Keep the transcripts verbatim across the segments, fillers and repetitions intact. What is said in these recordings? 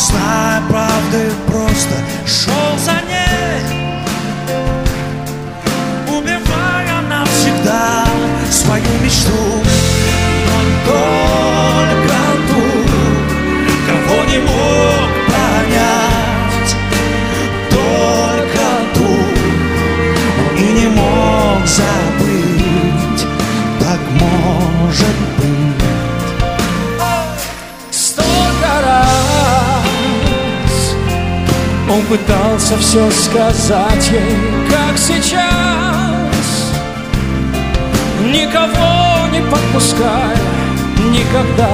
зная правды, просто шел за ней, убивая навсегда свою мечту. Но только ту, кого не мог понять, только ту и не мог забыть. Так может быть. Столько раз он пытался все сказать ей, как сейчас, никого не подпуская, никогда.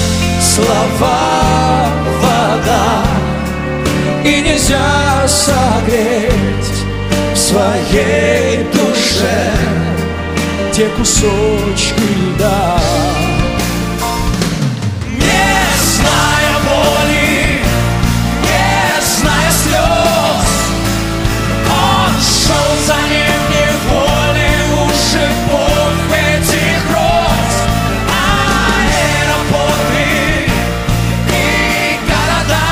Слова вода, и нельзя согреть в своей душе те кусочки льда. Не зная боли, не зная слез, он шел за ним неволей у шипов этих роз. Аэропорты и города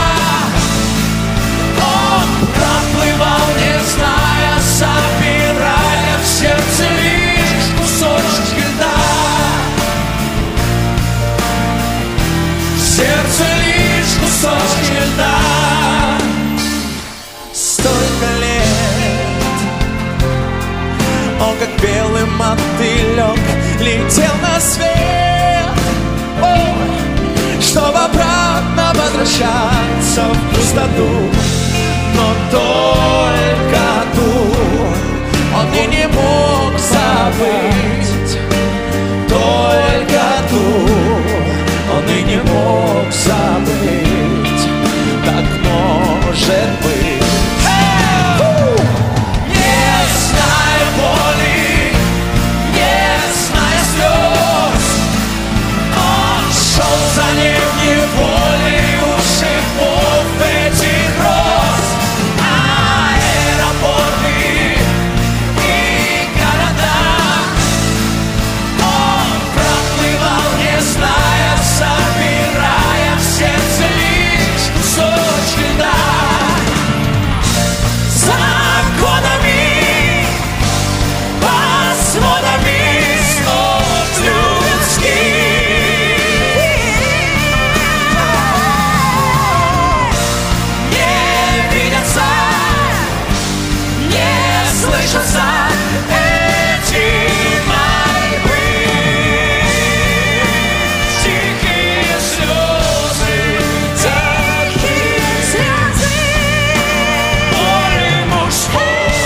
он проплывал, не зная, собирая в сердце лишь кусочки льда. В сердце лишь кусочки льда. Столько лет он, как белый мотылек, летел на свет, ой, чтобы обратно возвращаться в пустоту. Но только ту он и не мог забыть, только ту он и не мог забыть. Так может быть. Не зная боли, не зная слез, он шел за ним неволей у шипов этих роз. Аэропорты и города он проплывал, не зная, собирая в сердце лишь кусочки льда. За годами, под сводами снов людских не видятся, не слышатся эти мольбы. Тихие слезы, тихие слезы боли мужской.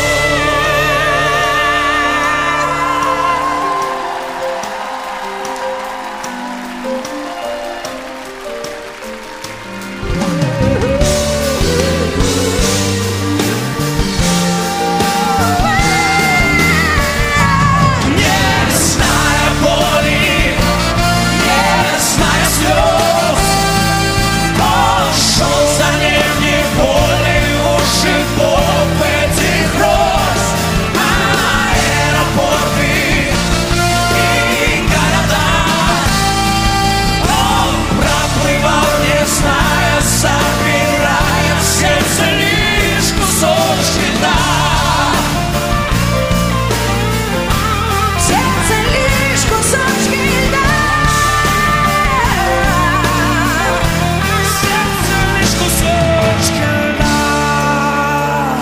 Не зная боли, не зная слез, он шел за ним неволей у шипов этих роз. Аэропорты и города он проплывал, не зная, собирая в сердце лишь кусочки льда. В сердце лишь кусочки льда. В сердце лишь кусочки льда.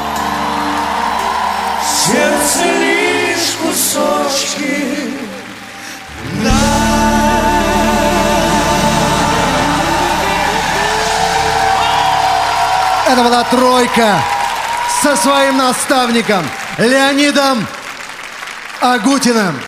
В сердце лишь кусочки льда. Это была тройка со своим наставником Леонидом Агутиным.